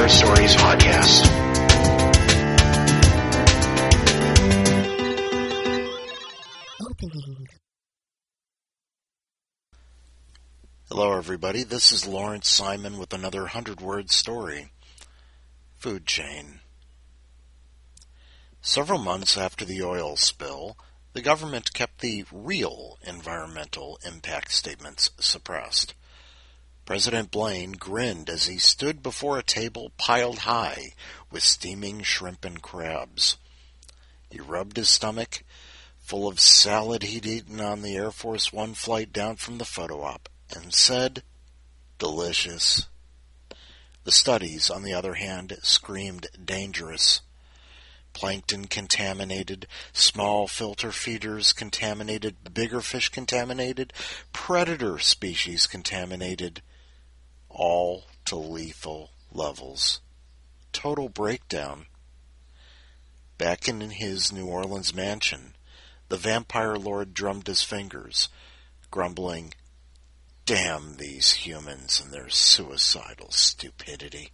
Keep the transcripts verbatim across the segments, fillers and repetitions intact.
Word Stories podcast. Opening. Hello everybody, this is Lawrence Simon with another hundred-word story. Food chain. Several months after the oil spill, the government kept the real environmental impact statements suppressed. President Blaine grinned as he stood before a table piled high with steaming shrimp and crabs. He rubbed his stomach, full of salad he'd eaten on the Air Force One flight down from the photo op, and said, "Delicious." The studies, on the other hand, screamed dangerous. Plankton contaminated, small filter feeders contaminated, bigger fish contaminated, predator species contaminated, all to lethal levels. Total breakdown. Back in his New Orleans mansion, the vampire lord drummed his fingers, grumbling, "Damn these humans and their suicidal stupidity."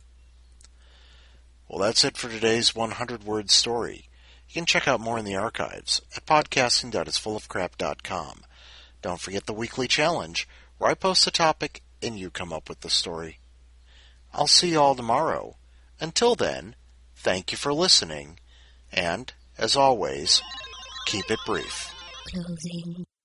Well, that's it for today's hundred-word story. You can check out more in the archives at podcasting dot is full of crap dot com. Don't forget the weekly challenge, where I post a topic and you come up with the story. I'll see you all tomorrow. Until then, thank you for listening, and, as always, keep it brief. Closing.